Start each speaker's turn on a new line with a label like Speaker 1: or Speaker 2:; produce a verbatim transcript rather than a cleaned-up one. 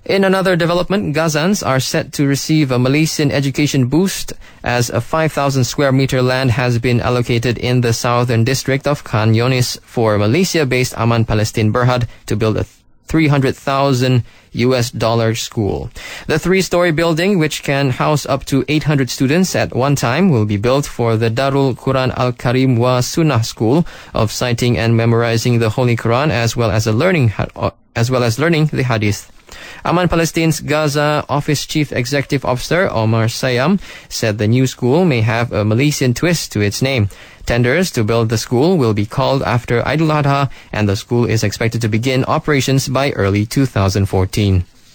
Speaker 1: In another development, Gazans are set to receive a Malaysian education boost as a five thousand square meter land has been allocated in the southern district of Khan Yunis for Malaysia-based Aman Palestine Berhad to build a three hundred thousand U S dollar school. The three-story building, which can house up to eight hundred students at one time, will be built for the Darul Quran Al-Karim wa Sunnah School of citing and memorizing the Holy Quran as well as a learning as well as learning the Hadith. Aman Palestine's Gaza Office Chief Executive Officer Omar Sayam said the new school may have a Malaysian twist to its name. Tenders to build the school will be called after Eid al-Adha, and the school is expected to begin operations by early two thousand fourteen.